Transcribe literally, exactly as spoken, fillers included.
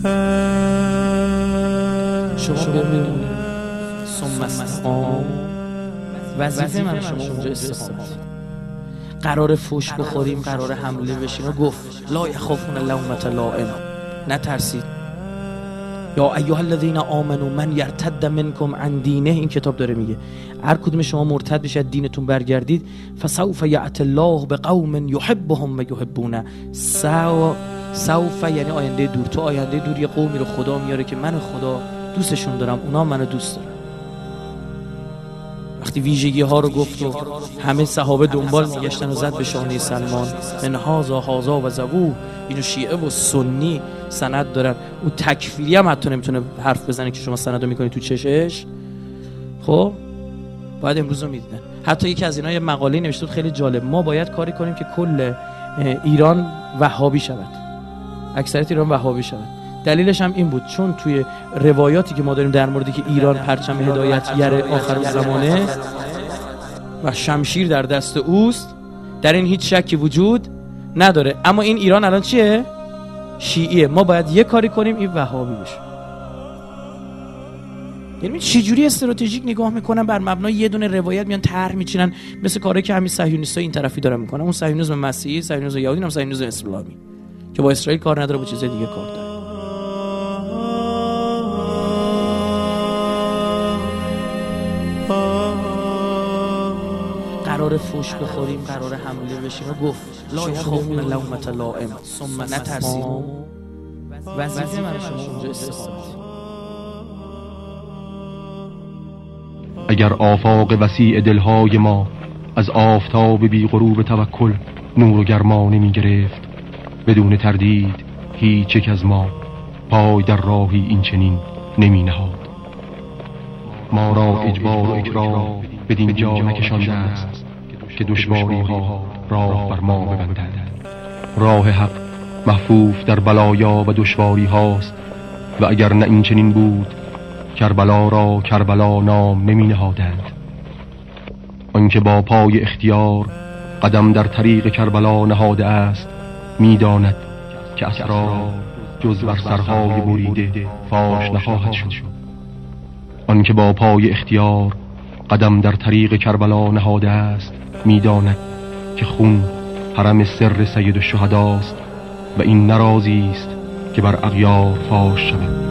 شما ببینید ثم استقام، وظیفه من شما اونجا استقامت. قرار فوش بخوریم، قرار حمله بشیم و گفت لا یخافون لومة لائم، نترسید. یا ایها الذین آمنوا من یرتد منکم عن دینه، این کتاب داره میگه هر کدوم شما مرتد بشید دینتون برگردید، فسوف یأتی الله بقوم یحبهم و یحبونه. سو سوف یعنی آینده دور، تو آینده دور یه قومی رو خدا میاره که من خدا دوستشون دارم، اونا منو دوست دارن. وقتی ویژگی ها رو گفت و همه صحابه دنبال میگشتن و زد به شانه سلمان من هازا هازا و زبو، اینو شیعه و سنی سند دارن. اون تکفیری هم حتی نمیتونه حرف بزنه که شما سند رو میکنی تو چشش. خب باید امروز رو میدیدن. حتی یکی از اینا یه مقاله نوشته خیلی جالب، ما باید کاری کنیم که کل ایران وهابی شود، اکثریت ایران وهابی شود. دلیلش هم این بود چون توی روایاتی که ما داریم در موردی که ایران پرچم هدایتگر آخر زمانه و شمشیر در دست اوست، در این هیچ شکی وجود نداره. اما این ایران الان چیه؟ شیعیه. ما باید یه کاری کنیم این وهابی بشه. یعنی چجوری استراتژیک نگاه میکنن، بر مبنای یه دونه روایت میان طرح میچینن، مثل کاری که همین صهیونیست‌ها این طرفی دارن میکنن. اون صهیونیسم مسیحی، صهیونیسم یهودی، هم صهیونیسم اسلامی که با اسرائیل کار نداره، با چیز دیگه کار داره. قرار فوش بخوریم، قرار حمله بشیم و گفت لا یخافون لومة لائم، ثم نترسید. وظیفه من شما اونجا استقامت. اگر آفاق وسیع دلهای ما از آفتاب بی غروب توکل نور و گرما نمی گرفت، بدون تردید هیچ یک از ما پای در راهی این چنین نمی نهاد. ما را اجبار و اکراه بدین جا نکشانده است که دشواری ها راه بر ما ببندند. راه حق محفوف در بلایا و دشواری هاست و اگر نه این چنین بود کربلا را کربلا نام نمی نهادند. آنکه با پای اختیار قدم در طریق کربلا نهاده است می داند که اسرار جز بر سرهای بریده فاش نخواهد شد. آنکه با پای اختیار قدم در طریق کربلا نهاده است می داند که خون حرم سر سید الشهداست و این نرازی است که بر اغیار فاش شود.